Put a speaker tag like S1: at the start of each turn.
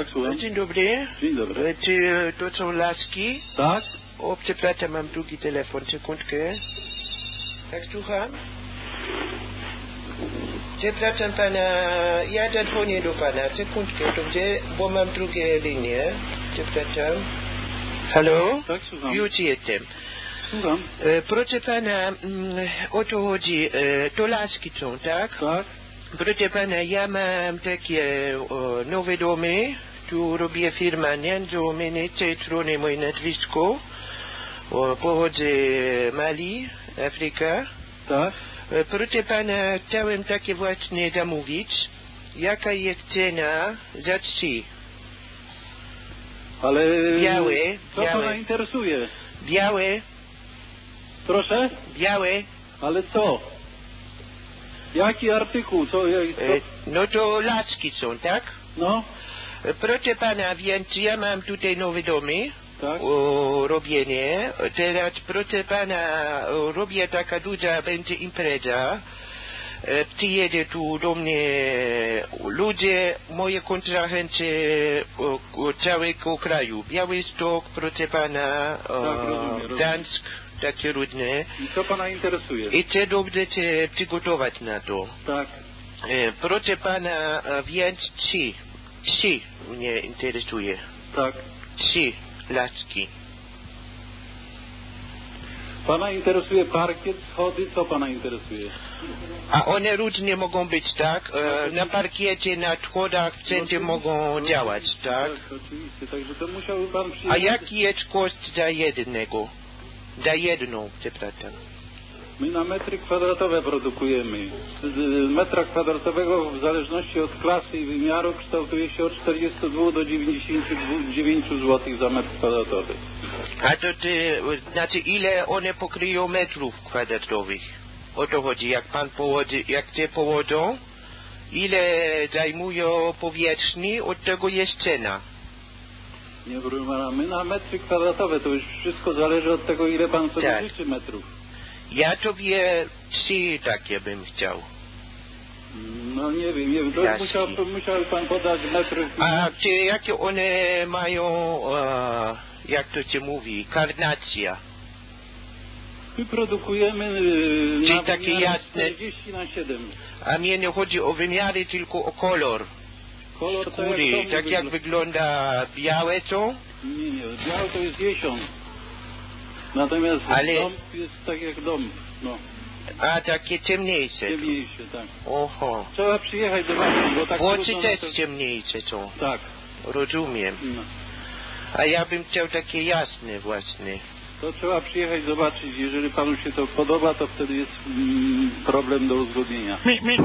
S1: Tak, słucham.
S2: Dzień dobry.
S1: Dzień dobry.
S2: Czy to są laski?
S1: Tak?
S2: O, przepraszam, mam drugi telefon, sekundkę. Tak, słucham? Przepraszam pana, ja zadzwonię do pana, sekundkę, dobrze, bo mam drugie linie. Przepraszam. Halo?
S1: Tak, słucham.
S2: Już jestem.
S1: Słucham.
S2: Proszę pana, o to chodzi, to laski są, tak?
S1: Tak?
S2: Proszę pana, ja mam takie nowe domy, tu robię firma Nianzo Menece, strony moje nazwisko, pochodzę Mali, Afryka.
S1: Tak?
S2: Proszę pana, chciałem takie właśnie zamówić. Jaka jest cena za 3?
S1: Ale...
S2: Białe,
S1: Co
S2: białe.
S1: pana interesuje?
S2: Białe,
S1: Proszę?
S2: białe.
S1: Ale co? Jaki artykuł? Co?
S2: No to laski są, tak?
S1: No?
S2: Proszę pana, więc ja mam tutaj nowe domy.
S1: Tak?
S2: Robienie. Teraz proszę pana, robię taka duża będzie impreza. Przyjedzie tu do mnie ludzie, moje kontrahenty całego kraju. Białystok, proszę pana,
S1: rozumiem.
S2: Gdańsk, takie różne.
S1: I co pana interesuje?
S2: I chcę dobrze się przygotować na to.
S1: Tak.
S2: Proszę pana, więc 3 mnie interesuje.
S1: Tak.
S2: 3 laski.
S1: Pana interesuje parkiet, schody? Co pana interesuje?
S2: A one różnie mogą być, tak? Na parkiecie, na schodach, wszędzie mogą działać, tak?
S1: Tak, oczywiście. Także to musiałby pan przyjechać.
S2: A jaki jest koszt za jednego? Za jedną, przepraszam.
S1: My na metry kwadratowe produkujemy. Z metra kwadratowego w zależności od klasy i wymiaru kształtuje się od 42 do 99 zł za metr kwadratowy.
S2: A to znaczy ile one pokryją metrów kwadratowych? O to chodzi, jak pan połodzi, jak te położą, ile zajmują powierzchni, od tego jest cena.
S1: Nie, proszę pana, my na metry kwadratowe, to już wszystko zależy od tego, ile pan sobie
S2: Tak.
S1: życzy metrów.
S2: Ja sobie 3 takie bym chciał.
S1: No nie wiem, to musiałby pan podać metry.
S2: A czy jakie one mają, jak to się mówi, karnacja?
S1: My produkujemy
S2: Czyli
S1: na
S2: takie
S1: wymiar
S2: jasne.
S1: 40x7.
S2: A mnie nie chodzi o wymiary, tylko o kolor
S1: Kolor
S2: skóry. Tak jak wygląda białe co?
S1: Nie, białe to jest jesion. Natomiast dąb jest tak jak dąb, no.
S2: A takie ciemniejsze.
S1: Ciemniejsze, tak.
S2: Oho.
S1: Trzeba przyjechać do was, bo tak
S2: Oczy
S1: trudno
S2: też
S1: na to...
S2: ciemniejsze są.
S1: Tak.
S2: Rozumiem.
S1: No.
S2: A ja bym chciał takie jasne właśnie.
S1: To trzeba przyjechać zobaczyć. Jeżeli panu się to podoba, to wtedy jest problem do uzgodnienia.